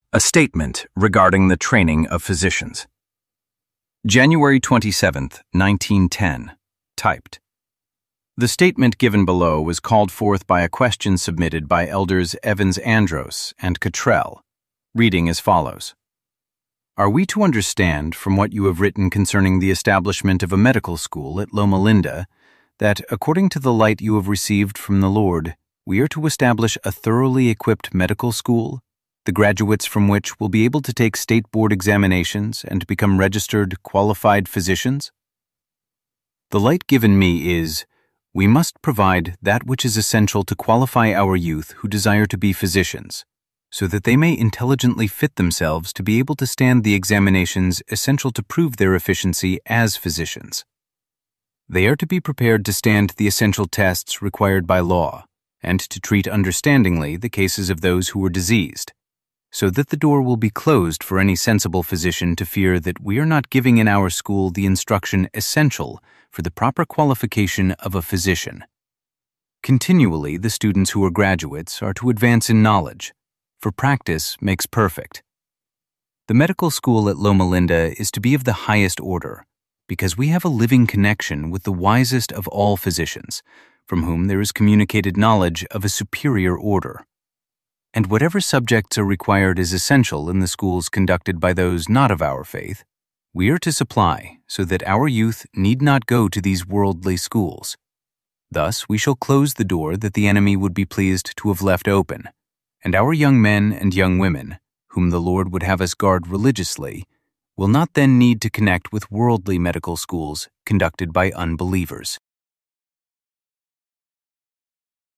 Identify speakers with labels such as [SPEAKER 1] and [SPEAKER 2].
[SPEAKER 1] A statement regarding the training of physicians. January 27, 1910. Typed. The statement given below was called forth by a question submitted by Elders Evans-Andros and Cottrell, reading as follows. Are we to understand from what you have written concerning the establishment of a medical school at Loma Linda that, according to the light you have received from the Lord, we are to establish a thoroughly equipped medical school, the graduates from which will be able to take state board examinations and become registered, qualified physicians? The light given me is, we must provide that which is essential to qualify our youth who desire to be physicians, so that they may intelligently fit themselves to be able to stand the examinations essential to prove their efficiency as physicians. They are to be prepared to stand the essential tests required by law, and to treat understandingly the cases of those who are diseased, so that the door will be closed for any sensible physician to fear that we are not giving in our school the instruction essential for the proper qualification of a physician. Continually, the students who are graduates are to advance in knowledge, for practice makes perfect. The medical school at Loma Linda is to be of the highest order, because we have a living connection with the wisest of all physicians, from whom there is communicated knowledge of a superior order. And whatever subjects are required as essential in the schools conducted by those not of our faith, we are to supply so that our youth need not go to these worldly schools. Thus we shall close the door that the enemy would be pleased to have left open, and our young men and young women, whom the Lord would have us guard religiously, will not then need to connect with worldly medical schools conducted by unbelievers.